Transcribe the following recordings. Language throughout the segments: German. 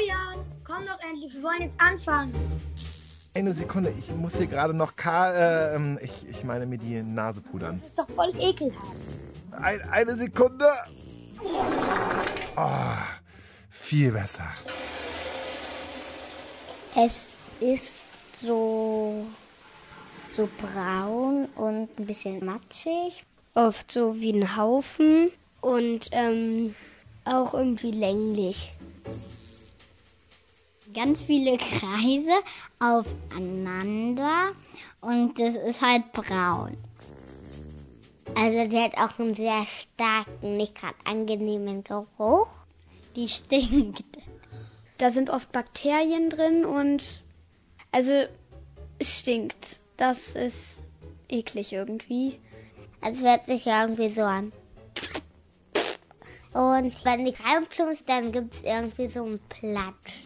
Fabian, komm doch endlich, wir wollen jetzt anfangen. Eine Sekunde, ich muss hier gerade noch ich meine mir die Nase pudern. Das ist doch voll ekelhaft. Eine Sekunde. Oh, viel besser. Es ist so braun und ein bisschen matschig. Oft so wie ein Haufen und auch irgendwie länglich. Ganz viele Kreise aufeinander und das ist halt braun. Also die hat auch einen sehr starken, nicht gerade angenehmen Geruch. Die stinkt. Da sind oft Bakterien drin und also es stinkt. Das ist eklig irgendwie. Es hört sich irgendwie so an. Und wenn die reinplumpst, dann gibt es irgendwie so einen Platsch.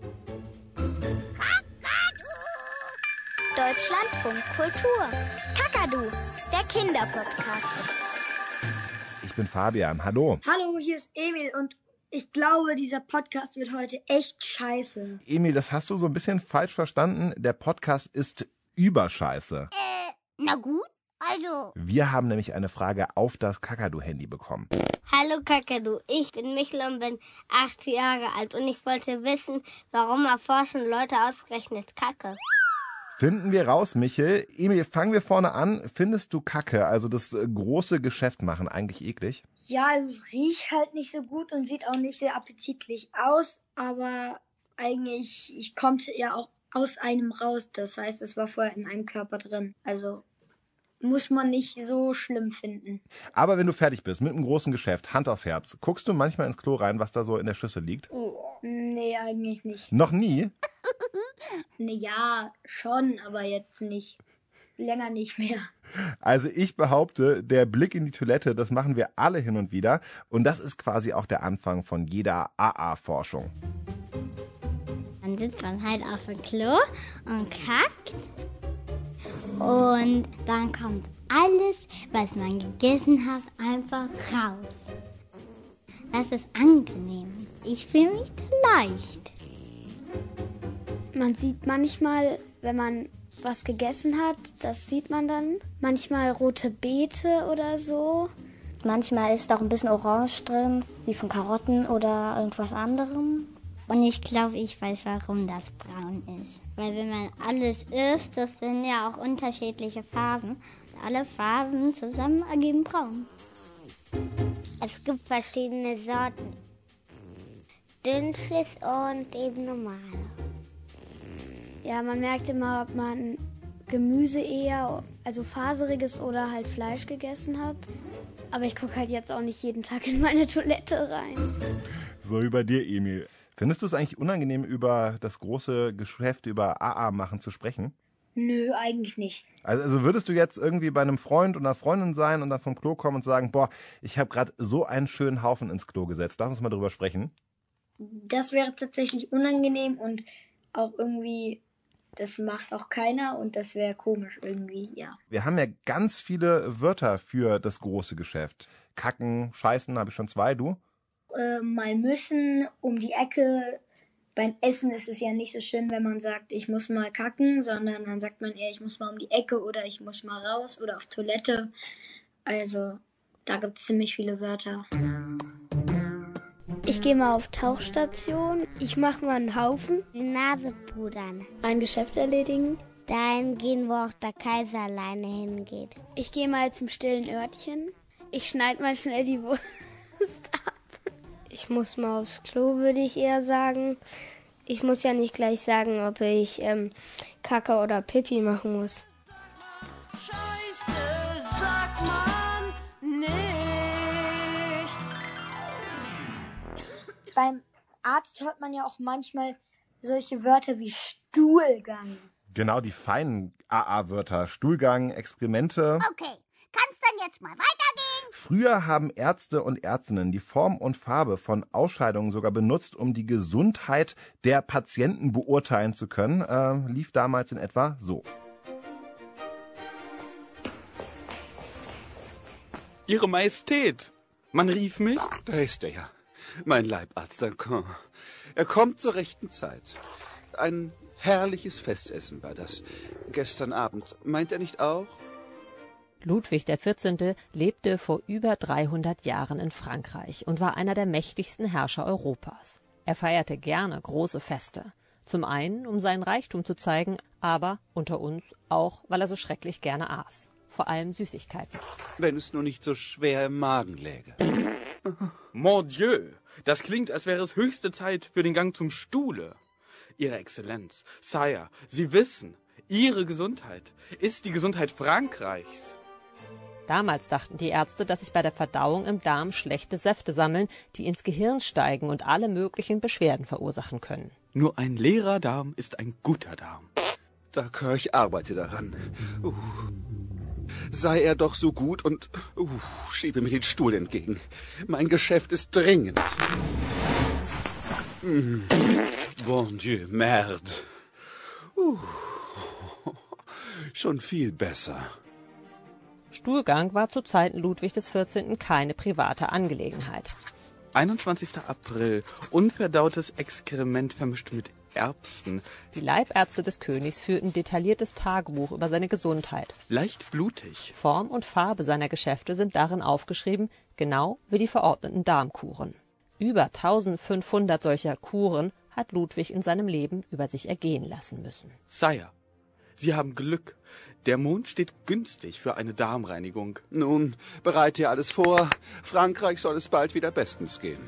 Deutschlandfunk Kultur. Kakadu, der Kinderpodcast. Ich bin Fabian, hallo. Hallo, hier ist Emil und ich glaube, dieser Podcast wird heute echt scheiße. Emil, das hast du so ein bisschen falsch verstanden. Der Podcast ist Überscheiße. Na gut, also. Wir haben nämlich eine Frage auf das Kakadu-Handy bekommen. Hallo Kakadu, ich bin Michel und bin 8 Jahre alt und ich wollte wissen, warum erforschen Leute ausgerechnet Kacke? Finden wir raus, Michel. Emil, fangen wir vorne an. Findest du Kacke, also das große Geschäft machen, eigentlich eklig? Ja, also es riecht halt nicht so gut und sieht auch nicht sehr appetitlich aus, aber eigentlich kommt ja auch aus einem raus. Das heißt, es war vorher in einem Körper drin. Also muss man nicht so schlimm finden. Aber wenn du fertig bist mit einem großen Geschäft, Hand aufs Herz, guckst du manchmal ins Klo rein, was da so in der Schüssel liegt? Nee, eigentlich nicht. Noch nie? Ja, schon, aber jetzt nicht. Länger nicht mehr. Also ich behaupte, der Blick in die Toilette, das machen wir alle hin und wieder. Und das ist quasi auch der Anfang von jeder AA-Forschung. Dann sitzt man halt auf dem Klo und kackt. Und dann kommt alles, was man gegessen hat, einfach raus. Das ist angenehm. Ich fühle mich leicht. Man sieht manchmal, wenn man was gegessen hat, das sieht man dann. Manchmal rote Beete oder so. Manchmal ist auch ein bisschen Orange drin, wie von Karotten oder irgendwas anderem. Und ich glaube, ich weiß, warum das braun ist. Weil wenn man alles isst, das sind ja auch unterschiedliche Farben. Und alle Farben zusammen ergeben braun. Es gibt verschiedene Sorten. Dünnschiss und eben normale. Ja, man merkt immer, ob man Gemüse eher, also faseriges oder halt Fleisch gegessen hat. Aber ich gucke halt jetzt auch nicht jeden Tag in meine Toilette rein. So wie bei dir, Emil. Findest du es eigentlich unangenehm, über das große Geschäft, über AA machen zu sprechen? Nö, eigentlich nicht. Also würdest du jetzt irgendwie bei einem Freund oder einer Freundin sein und dann vom Klo kommen und sagen, boah, ich habe gerade so einen schönen Haufen ins Klo gesetzt. Lass uns mal drüber sprechen. Das wäre tatsächlich unangenehm und auch irgendwie, das macht auch keiner und das wäre komisch irgendwie, ja. Wir haben ja ganz viele Wörter für das große Geschäft. Kacken, Scheißen, habe ich schon 2, du? Mal müssen, um die Ecke. Beim Essen ist es ja nicht so schön, wenn man sagt, ich muss mal kacken, sondern dann sagt man eher, ich muss mal um die Ecke oder ich muss mal raus oder auf Toilette. Also, da gibt es ziemlich viele Wörter. Ich gehe mal auf Tauchstation, ich mache mal einen Haufen, Die Nase pudern. ein Geschäft erledigen. Dahin gehen, wo auch der Kaiser alleine hingeht. Ich gehe mal zum stillen Örtchen. Ich schneide mal schnell die Wurst ab. Ich muss mal aufs Klo, würde ich eher sagen. Ich muss ja nicht gleich sagen, ob ich Kacke oder Pipi machen muss. Scheiße, sagt man nicht. Beim Arzt hört man ja auch manchmal solche Wörter wie Stuhlgang. Genau, die feinen AA-Wörter. Stuhlgang, Experimente. Okay, kann's dann jetzt mal weitergehen? Früher haben Ärzte und Ärztinnen die Form und Farbe von Ausscheidungen sogar benutzt, um die Gesundheit der Patienten beurteilen zu können. Lief damals in etwa so. Ihre Majestät, man rief mich. Da ist er ja. Mein Leibarzt Dancon. Er kommt zur rechten Zeit. Ein herrliches Festessen war das. Gestern Abend. Meint er nicht auch? Ludwig XIV. Lebte vor über 300 Jahren in Frankreich und war einer der mächtigsten Herrscher Europas. Er feierte gerne große Feste. Zum einen, um seinen Reichtum zu zeigen, aber unter uns auch, weil er so schrecklich gerne aß. Vor allem Süßigkeiten. Wenn es nur nicht so schwer im Magen läge. Mon Dieu, das klingt, als wäre es höchste Zeit für den Gang zum Stuhle. Ihre Exzellenz, Sire, Sie wissen, Ihre Gesundheit ist die Gesundheit Frankreichs. Damals dachten die Ärzte, dass sich bei der Verdauung im Darm schlechte Säfte sammeln, die ins Gehirn steigen und alle möglichen Beschwerden verursachen können. Nur ein leerer Darm ist ein guter Darm. D'accord, ich arbeite daran. Sei er doch so gut und schiebe mir den Stuhl entgegen. Mein Geschäft ist dringend. Bon Dieu, merde. Schon viel besser. Stuhlgang war zu Zeiten Ludwig XIV. Keine private Angelegenheit. 21. April. Unverdautes Exkrement vermischt mit Erbsen. Die Leibärzte des Königs führten detailliertes Tagebuch über seine Gesundheit. Leicht blutig. Form und Farbe seiner Geschäfte sind darin aufgeschrieben, genau wie die verordneten Darmkuren. Über 1500 solcher Kuren hat Ludwig in seinem Leben über sich ergehen lassen müssen. Sire, Sie haben Glück. Der Mond steht günstig für eine Darmreinigung. Nun, bereite dir alles vor. Frankreich soll es bald wieder bestens gehen.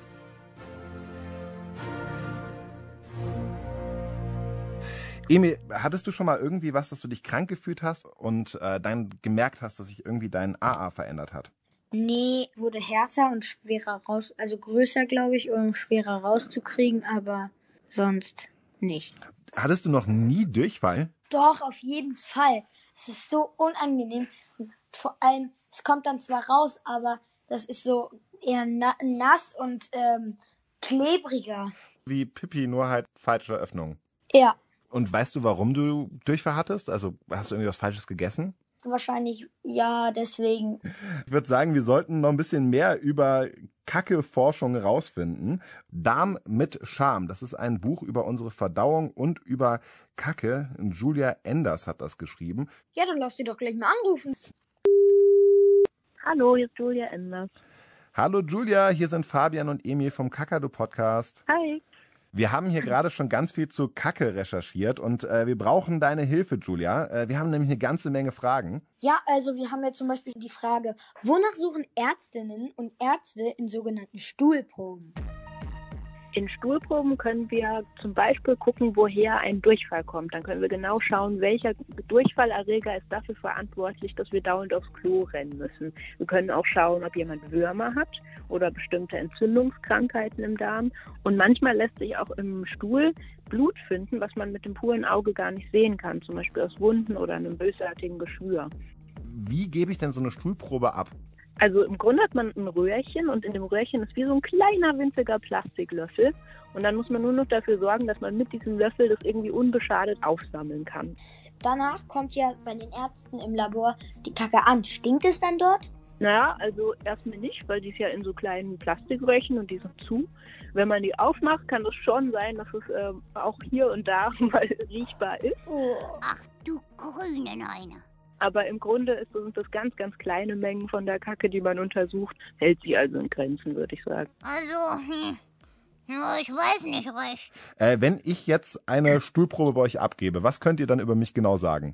Emil, hattest du schon mal irgendwie was, dass du dich krank gefühlt hast und dann gemerkt hast, dass sich irgendwie dein AA verändert hat? Nee, wurde härter und schwerer raus, also größer, glaube ich, um schwerer rauszukriegen, aber sonst nicht. Hattest du noch nie Durchfall? Doch, auf jeden Fall. Es ist so unangenehm. Und vor allem, es kommt dann zwar raus, aber das ist so eher nass und klebriger. Wie Pipi, nur halt falsche Öffnung. Ja. Und weißt du, warum du Durchfall hattest? Also hast du irgendwie was Falsches gegessen? Wahrscheinlich ja, deswegen. Ich würde sagen, wir sollten noch ein bisschen mehr über Kacke-Forschung rausfinden. Darm mit Charme, das ist ein Buch über unsere Verdauung und über Kacke. Julia Enders hat das geschrieben. Ja, dann lass sie doch gleich mal anrufen. Hallo, hier ist Julia Enders. Hallo Julia, hier sind Fabian und Emil vom Kakadu-Podcast. Hi. Wir haben hier gerade schon ganz viel zu Kacke recherchiert und wir brauchen deine Hilfe, Julia. Wir haben nämlich eine ganze Menge Fragen. Ja, also wir haben ja zum Beispiel die Frage, wonach suchen Ärztinnen und Ärzte in sogenannten Stuhlproben? In Stuhlproben können wir zum Beispiel gucken, woher ein Durchfall kommt. Dann können wir genau schauen, welcher Durchfallerreger ist dafür verantwortlich, dass wir dauernd aufs Klo rennen müssen. Wir können auch schauen, ob jemand Würmer hat oder bestimmte Entzündungskrankheiten im Darm. Und manchmal lässt sich auch im Stuhl Blut finden, was man mit dem puren Auge gar nicht sehen kann, zum Beispiel aus Wunden oder einem bösartigen Geschwür. Wie gebe ich denn so eine Stuhlprobe ab? Also im Grunde hat man ein Röhrchen und in dem Röhrchen ist wie so ein kleiner, winziger Plastiklöffel. Und dann muss man nur noch dafür sorgen, dass man mit diesem Löffel das irgendwie unbeschadet aufsammeln kann. Danach kommt ja bei den Ärzten im Labor die Kacke an. Stinkt es dann dort? Naja, also erstmal nicht, weil die ist ja in so kleinen Plastikröhrchen und die sind zu. Wenn man die aufmacht, kann es schon sein, dass es auch hier und da mal riechbar ist. Ach du grüne Neune. Aber im Grunde sind das ganz, ganz kleine Mengen von der Kacke, die man untersucht. Hält sie also in Grenzen, würde ich sagen. Also, ich weiß nicht recht. Wenn ich jetzt eine Stuhlprobe bei euch abgebe, was könnt ihr dann über mich genau sagen?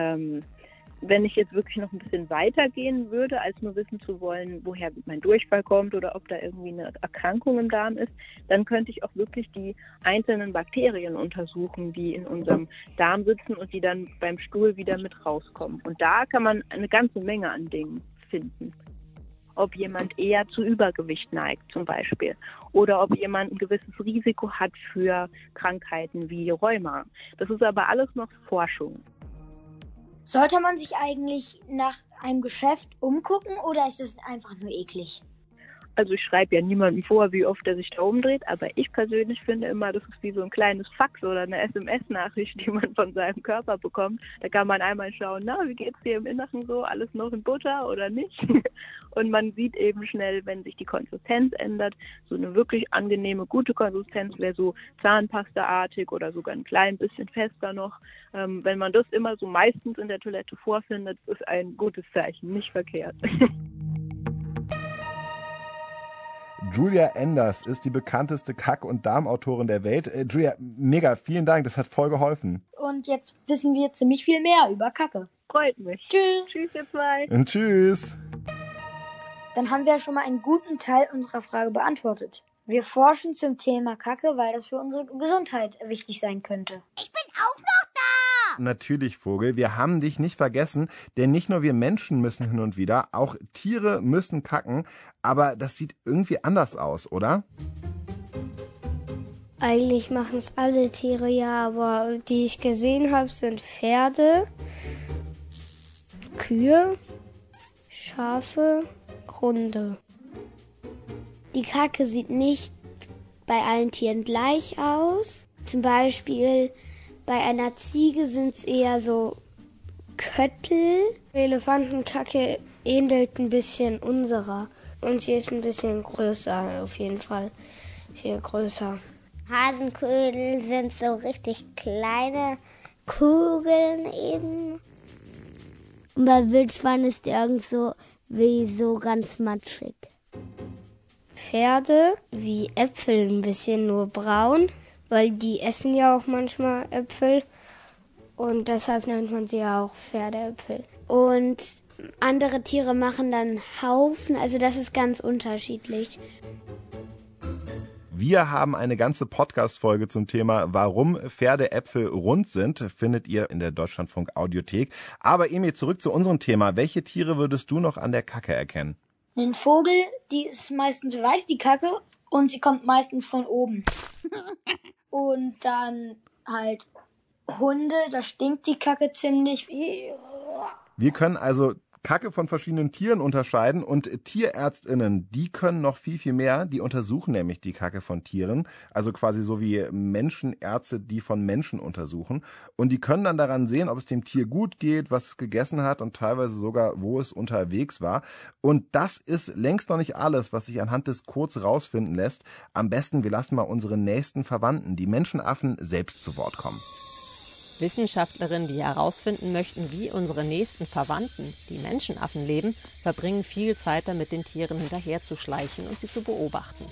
Wenn ich jetzt wirklich noch ein bisschen weitergehen würde, als nur wissen zu wollen, woher mein Durchfall kommt oder ob da irgendwie eine Erkrankung im Darm ist, dann könnte ich auch wirklich die einzelnen Bakterien untersuchen, die in unserem Darm sitzen und die dann beim Stuhl wieder mit rauskommen. Und da kann man eine ganze Menge an Dingen finden. Ob jemand eher zu Übergewicht neigt zum Beispiel oder ob jemand ein gewisses Risiko hat für Krankheiten wie Rheuma. Das ist aber alles noch Forschung. Sollte man sich eigentlich nach einem Geschäft umgucken oder ist es einfach nur eklig? Also ich schreibe ja niemandem vor, wie oft er sich da umdreht, aber ich persönlich finde immer, das ist wie so ein kleines Fax oder eine SMS-Nachricht, die man von seinem Körper bekommt. Da kann man einmal schauen, na, wie geht's dir im Inneren so, alles noch in Butter oder nicht? Und man sieht eben schnell, wenn sich die Konsistenz ändert, so eine wirklich angenehme, gute Konsistenz wäre so Zahnpasta-artig oder sogar ein klein bisschen fester noch. Wenn man das immer so meistens in der Toilette vorfindet, ist ein gutes Zeichen, nicht verkehrt. Julia Enders ist die bekannteste Kack- und Darmautorin der Welt. Julia, mega, vielen Dank, das hat voll geholfen. Und jetzt wissen wir ziemlich viel mehr über Kacke. Freut mich. Tschüss. Tschüss, ihr zwei. Und tschüss. Dann haben wir schon mal einen guten Teil unserer Frage beantwortet. Wir forschen zum Thema Kacke, weil das für unsere Gesundheit wichtig sein könnte. Ich bin auch noch da! Natürlich, Vogel, wir haben dich nicht vergessen, denn nicht nur wir Menschen müssen hin und wieder, auch Tiere müssen kacken, aber das sieht irgendwie anders aus, oder? Eigentlich machen es alle Tiere, ja, aber die ich gesehen habe, sind Pferde, Kühe, Schafe, Hunde. Die Kacke sieht nicht bei allen Tieren gleich aus. Zum Beispiel bei einer Ziege sind es eher so Köttel. Elefantenkacke ähnelt ein bisschen unserer. Und sie ist ein bisschen größer, auf jeden Fall. Viel größer. Hasenködel sind so richtig kleine Kugeln eben. Und bei Wildschwein ist irgend so wie so ganz matschig. Pferde wie Äpfel ein bisschen nur braun, weil die essen ja auch manchmal Äpfel und deshalb nennt man sie ja auch Pferdeäpfel. Und andere Tiere machen dann Haufen, also das ist ganz unterschiedlich. Wir haben eine ganze Podcast-Folge zum Thema, warum Pferdeäpfel rund sind, findet ihr in der Deutschlandfunk Audiothek. Aber Emil, zurück zu unserem Thema. Welche Tiere würdest du noch an der Kacke erkennen? Ein Vogel, die ist meistens weiß, die Kacke, und sie kommt meistens von oben. Und dann halt Hunde, da stinkt die Kacke ziemlich. Wir können also Kacke von verschiedenen Tieren unterscheiden und TierärztInnen, die können noch viel, viel mehr. Die untersuchen nämlich die Kacke von Tieren, also quasi so wie Menschenärzte, die von Menschen untersuchen. Und die können dann daran sehen, ob es dem Tier gut geht, was es gegessen hat und teilweise sogar, wo es unterwegs war. Und das ist längst noch nicht alles, was sich anhand des Codes rausfinden lässt. Am besten, wir lassen mal unsere nächsten Verwandten, die Menschenaffen, selbst zu Wort kommen. Wissenschaftlerinnen, die herausfinden möchten, wie unsere nächsten Verwandten, die Menschenaffen, leben, verbringen viel Zeit damit, den Tieren hinterherzuschleichen und sie zu beobachten.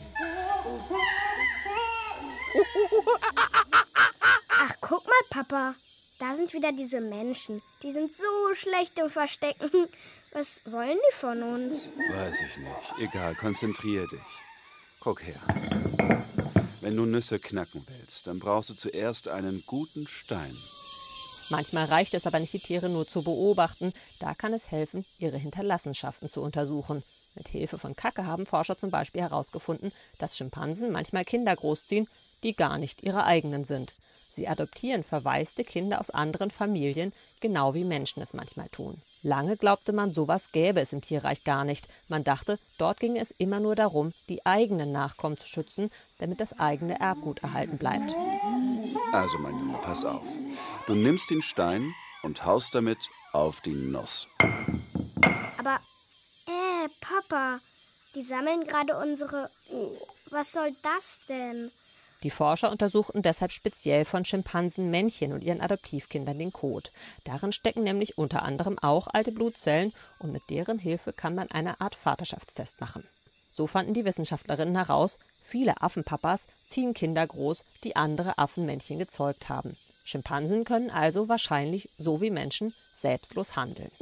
Ach, guck mal, Papa. Da sind wieder diese Menschen. Die sind so schlecht im Verstecken. Was wollen die von uns? Weiß ich nicht. Egal, konzentrier dich. Guck her. Wenn du Nüsse knacken willst, dann brauchst du zuerst einen guten Stein. Manchmal reicht es aber nicht, die Tiere nur zu beobachten. Da kann es helfen, ihre Hinterlassenschaften zu untersuchen. Mit Hilfe von Kacke haben Forscher zum Beispiel herausgefunden, dass Schimpansen manchmal Kinder großziehen, die gar nicht ihre eigenen sind. Sie adoptieren verwaiste Kinder aus anderen Familien, genau wie Menschen es manchmal tun. Lange glaubte man, sowas gäbe es im Tierreich gar nicht. Man dachte, dort ginge es immer nur darum, die eigenen Nachkommen zu schützen, damit das eigene Erbgut erhalten bleibt. Also, mein Junge, pass auf. Du nimmst den Stein und haust damit auf die Nuss. Aber, Papa, die sammeln gerade unsere... Was soll das denn? Die Forscher untersuchten deshalb speziell von Schimpansenmännchen und ihren Adoptivkindern den Kot. Darin stecken nämlich unter anderem auch alte Blutzellen und mit deren Hilfe kann man eine Art Vaterschaftstest machen. So fanden die Wissenschaftlerinnen heraus, viele Affenpapas ziehen Kinder groß, die andere Affenmännchen gezeugt haben. Schimpansen können also wahrscheinlich, so wie Menschen, selbstlos handeln.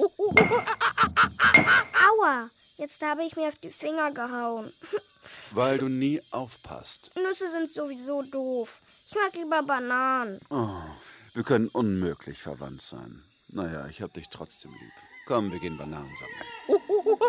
Aua, jetzt habe ich mir auf die Finger gehauen. Weil du nie aufpasst. Nüsse sind sowieso doof. Ich mag lieber Bananen. Oh, wir können unmöglich verwandt sein. Naja, ich hab dich trotzdem lieb. Komm, wir gehen Bananen sammeln.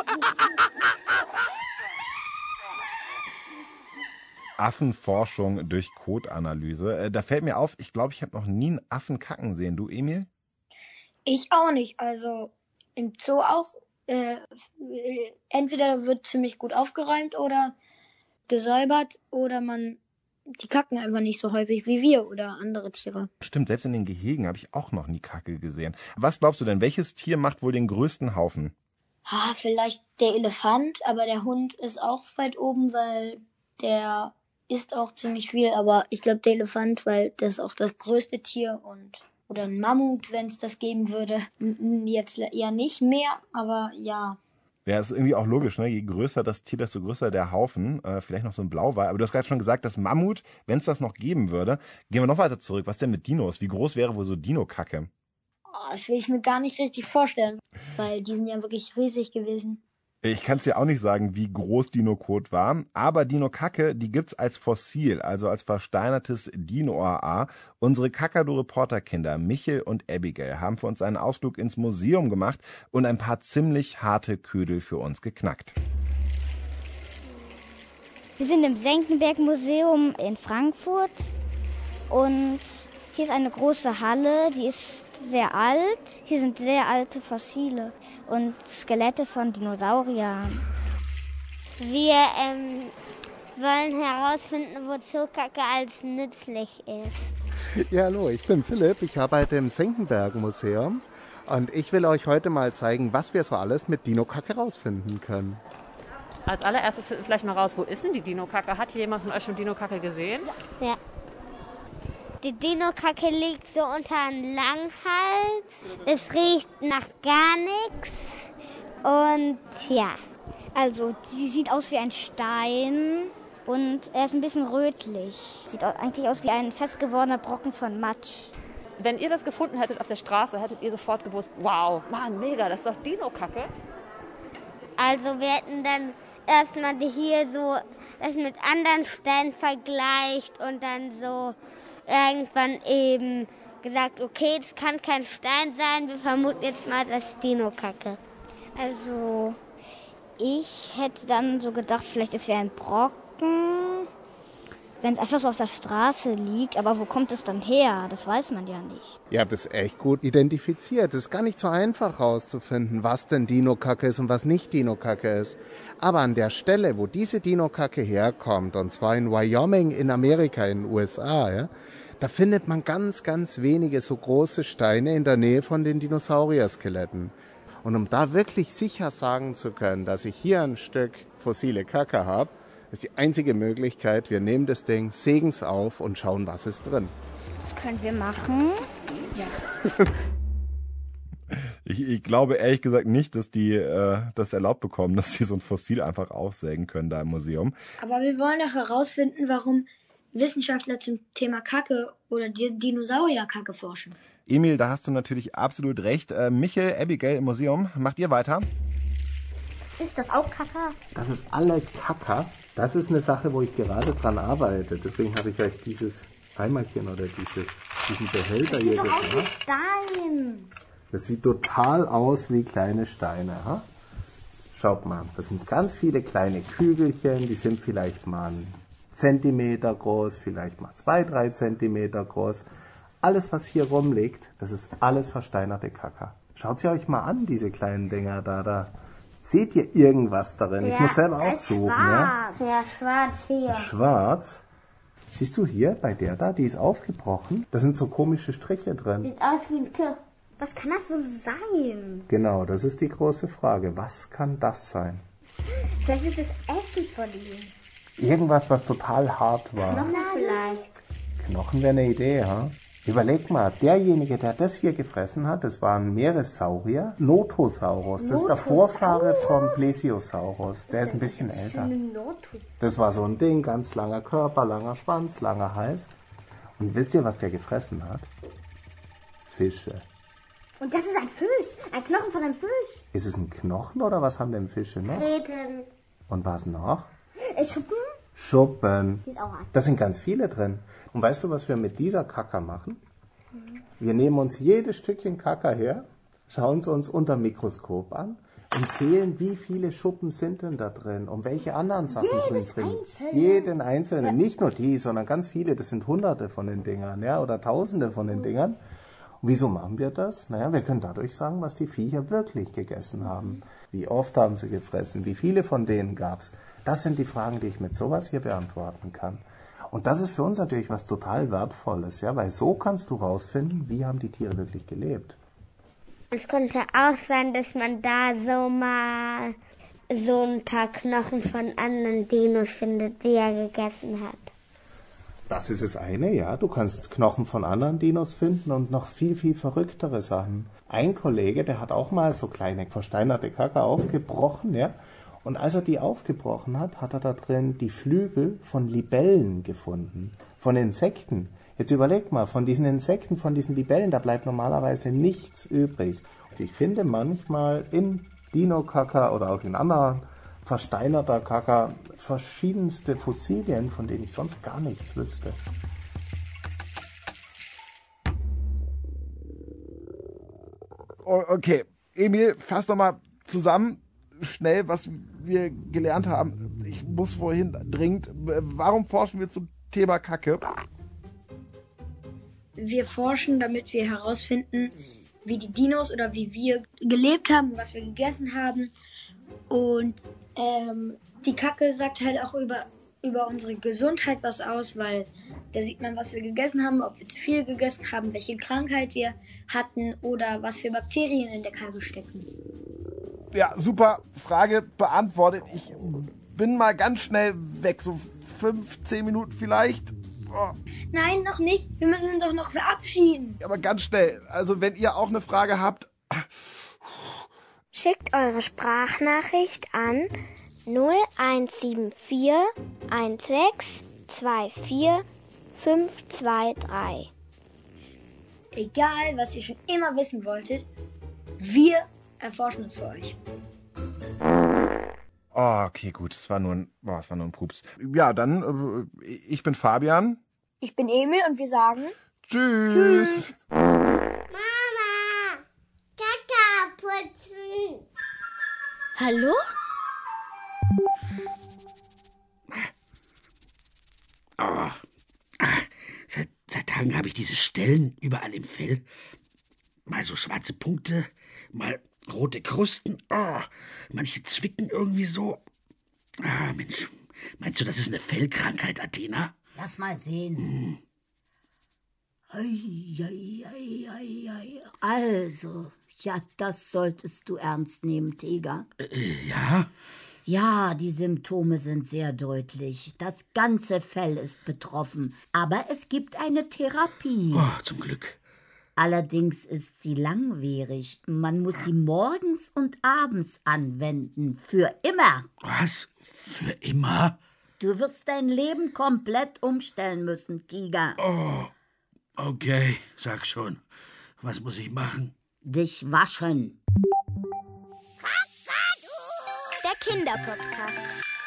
Affenforschung durch Kotanalyse. Da fällt mir auf, ich glaube, ich habe noch nie einen Affen kacken sehen. Du, Emil? Ich auch nicht. Also im Zoo auch entweder wird ziemlich gut aufgeräumt oder gesäubert oder die kacken einfach nicht so häufig wie wir oder andere Tiere. Stimmt, selbst in den Gehegen habe ich auch noch nie Kacke gesehen. Was glaubst du denn, welches Tier macht wohl den größten Haufen? Vielleicht der Elefant, aber der Hund ist auch weit oben, weil der isst auch ziemlich viel. Aber ich glaube der Elefant, weil das ist auch das größte Tier oder ein Mammut, wenn es das geben würde. Jetzt ja nicht mehr, aber ja. Ja, ist irgendwie auch logisch, ne? Je größer das Tier, desto größer der Haufen. Vielleicht noch so ein Blauwal. Aber du hast gerade schon gesagt, das Mammut, wenn es das noch geben würde. Gehen wir noch weiter zurück. Was denn mit Dinos? Wie groß wäre wohl so Dino-Kacke? Das will ich mir gar nicht richtig vorstellen, weil die sind ja wirklich riesig gewesen. Ich kann es dir auch nicht sagen, wie groß Dino-Kot war, aber Dino-Kacke, die gibt's als Fossil, also als versteinertes Dino-AA. Unsere Kakadu-Reporterkinder Michel und Abigail haben für uns einen Ausflug ins Museum gemacht und ein paar ziemlich harte Ködel für uns geknackt. Wir sind im Senckenberg-Museum in Frankfurt und hier ist eine große Halle, die ist sehr alt. Hier sind sehr alte Fossile und Skelette von Dinosauriern. Wir wollen herausfinden, wozu Kacke als nützlich ist. Ja, hallo, ich bin Philipp, ich arbeite im Senckenberg-Museum und ich will euch heute mal zeigen, was wir so alles mit Dino-Kacke rausfinden können. Als allererstes finden wir vielleicht mal raus, wo ist denn die Dino-Kacke? Hat hier jemand von euch schon Dino-Kacke gesehen? Ja. Die Dino-Kacke liegt so unter einem Langhals. Es riecht nach gar nichts. Und ja. Also, sie sieht aus wie ein Stein und er ist ein bisschen rötlich. Sieht eigentlich aus wie ein festgewordener Brocken von Matsch. Wenn ihr das gefunden hättet auf der Straße, hättet ihr sofort gewusst, wow, Mann, mega, das ist doch Dino-Kacke. Also wir hätten dann erstmal hier so das mit anderen Steinen vergleicht und dann so irgendwann eben gesagt, okay, das kann kein Stein sein, wir vermuten jetzt mal das Dino-Kacke. Also, ich hätte dann so gedacht, vielleicht ist es wie ein Brocken, wenn es einfach so auf der Straße liegt. Aber wo kommt es dann her? Das weiß man ja nicht. Ihr habt es echt gut identifiziert. Es ist gar nicht so einfach herauszufinden, was denn Dino-Kacke ist und was nicht Dino-Kacke ist. Aber an der Stelle, wo diese Dino-Kacke herkommt, und zwar in Wyoming in Amerika, in den USA, ja, da findet man ganz, ganz wenige so große Steine in der Nähe von den Dinosaurier-Skeletten. Und um da wirklich sicher sagen zu können, dass ich hier ein Stück fossile Kacke habe, ist die einzige Möglichkeit, wir nehmen das Ding, sägen es auf und schauen, was ist drin. Das können wir machen. Ja. Ich glaube ehrlich gesagt nicht, dass die das erlaubt bekommen, dass sie so ein Fossil einfach aufsägen können da im Museum. Aber wir wollen doch herausfinden, warum Wissenschaftler zum Thema Kacke oder Dinosaurier-Kacke forschen. Emil, da hast du natürlich absolut recht. Michel, Abigail im Museum, macht ihr weiter? Ist das auch Kacke? Das ist alles Kacke. Das ist eine Sache, wo ich gerade dran arbeite. Deswegen habe ich euch dieses Eimerchen oder diesen Behälter hier gesagt. Das sieht gemacht. Stein. Das sieht total aus wie kleine Steine. Ha? Schaut mal, das sind ganz viele kleine Kügelchen, die sind vielleicht mal einen Zentimeter groß, vielleicht mal 2-3 Zentimeter groß. Alles, was hier rumliegt, das ist alles versteinerte Kacke. Schaut sie euch mal an, diese kleinen Dinger da. Seht ihr irgendwas darin? Ja, ich muss selber auch suchen. Schwarz. Ja, schwarz hier. Schwarz? Siehst du hier bei der da, die ist aufgebrochen. Da sind so komische Striche drin. Sieht aus wie ein Tier. Was kann das wohl sein? Genau, das ist die große Frage. Was kann das sein? Vielleicht ist es Essen von ihm. Irgendwas, was total hart war. Knochen vielleicht. Knochen wäre eine Idee, ja? Überleg mal, derjenige, der das hier gefressen hat, das war ein Meeressaurier, Notosaurus. Das ist der Vorfahre vom Plesiosaurus. Der ist ein bisschen älter. Das war so ein Ding, ganz langer Körper, langer Schwanz, langer Hals. Und wisst ihr, was der gefressen hat? Fische. Und das ist ein Fisch, ein Knochen von einem Fisch. Ist es ein Knochen oder was haben denn Fische noch? Reden. Und was noch? Schuppen? Schuppen. Ist auch ein. Da sind ganz viele drin. Und weißt du, was wir mit dieser Kacke machen? Wir nehmen uns jedes Stückchen Kacke her, schauen sie uns unter dem Mikroskop an und zählen, wie viele Schuppen sind denn da drin und welche anderen Sachen sind drin. Jeden einzelnen. Nicht nur die, sondern ganz viele. Das sind Hunderte von den Dingern, ja, oder Tausende von den Dingern. Und wieso machen wir das? Naja, wir können dadurch sagen, was die Viecher wirklich gegessen haben. Wie oft haben sie gefressen? Wie viele von denen gab's? Das sind die Fragen, die ich mit sowas hier beantworten kann. Und das ist für uns natürlich was total Wertvolles, ja, weil so kannst du rausfinden, wie haben die Tiere wirklich gelebt. Es könnte auch sein, dass man da so mal so ein paar Knochen von anderen Dinos findet, die er gegessen hat. Das ist das eine, ja. Du kannst Knochen von anderen Dinos finden und noch viel, viel verrücktere Sachen. Ein Kollege, der hat auch mal so kleine versteinerte Kacke aufgebrochen, ja. Und als er die aufgebrochen hat, hat er da drin die Flügel von Libellen gefunden. Von Insekten. Jetzt überleg mal, von diesen Insekten, von diesen Libellen, da bleibt normalerweise nichts übrig. Und ich finde manchmal in Dino-Kaka oder auch in anderen versteinerter Kaka verschiedenste Fossilien, von denen ich sonst gar nichts wüsste. Okay, Emil, fass doch mal zusammen, schnell, was wir gelernt haben. Ich muss vorhin dringend. Warum forschen wir zum Thema Kacke? Wir forschen, damit wir herausfinden, wie die Dinos oder wie wir gelebt haben, was wir gegessen haben. Und die Kacke sagt halt auch über unsere Gesundheit was aus, weil da sieht man, was wir gegessen haben, ob wir zu viel gegessen haben, welche Krankheit wir hatten oder was für Bakterien in der Kacke stecken. Ja, super Frage beantwortet. Ich bin mal ganz schnell weg, so 5-10 Minuten vielleicht. Oh. Nein, noch nicht. Wir müssen uns doch noch verabschieden. Aber ganz schnell. Also wenn ihr auch eine Frage habt... Schickt eure Sprachnachricht an 0174 16 24 523. Egal, was ihr schon immer wissen wolltet, wir erforschen es für euch. Oh, okay, gut. Es war nur ein Pups. Ja, dann, ich bin Fabian. Ich bin Emil und wir sagen... Tschüss. Mama, Kaka putzen. Hallo? Oh. Seit Tagen habe ich diese Stellen überall im Fell. Mal so schwarze Punkte, mal rote Krusten. Oh, manche zwicken irgendwie so. Ah, Mensch, meinst du, das ist eine Fellkrankheit, Athena? Lass mal sehen. Also, ja, das solltest du ernst nehmen, Tiger. Ja? Ja, die Symptome sind sehr deutlich. Das ganze Fell ist betroffen. Aber es gibt eine Therapie. Oh, zum Glück. Allerdings ist sie langwierig. Man muss sie morgens und abends anwenden. Für immer. Was? Für immer? Du wirst dein Leben komplett umstellen müssen, Tiger. Oh, okay, sag schon. Was muss ich machen? Dich waschen. Der Kinderpodcast.